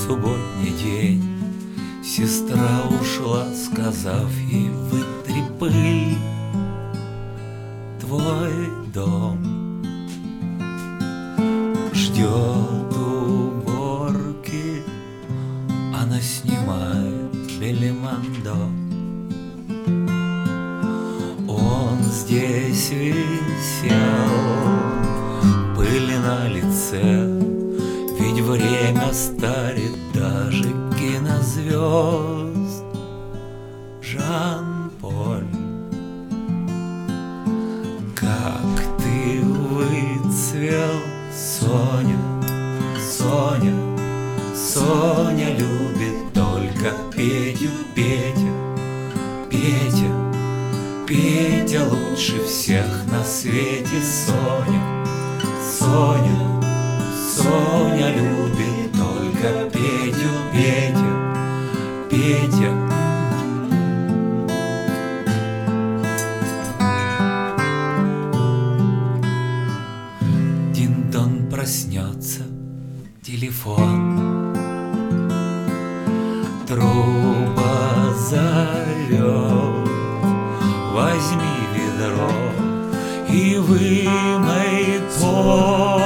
субботний день. Сестра ушла, сказав ей: вытри пыль, твой дом ждет уборки. Она снимает белимондо. Он здесь висел, пыли на лице, ведь время старит даже кинозвезд. Жан-Поль, как ты выцвел, Соня, Соня, Соня любит только Петю, Петя, Петя, Петя лучше всех на свете. Соня, Соня, Соня любит только Петю, Петя, Петя. Дин-дон проснется, телефон, труба зовет: возьми ведро и вымой пол.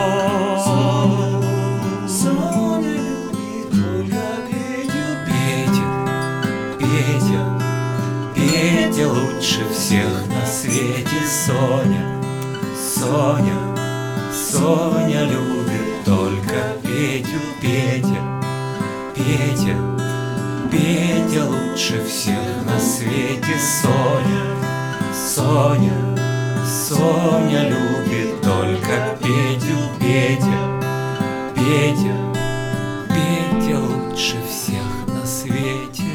Соня любит только Петю, Петя, Петя, Петя лучше всех на свете. Соня, Соня, Соня любит только Петю, Петя, Петя, Петя лучше всех на свете. Соня, Соня, Соня любит только Петю, Петя, Петя, Петя лучше всех на свете.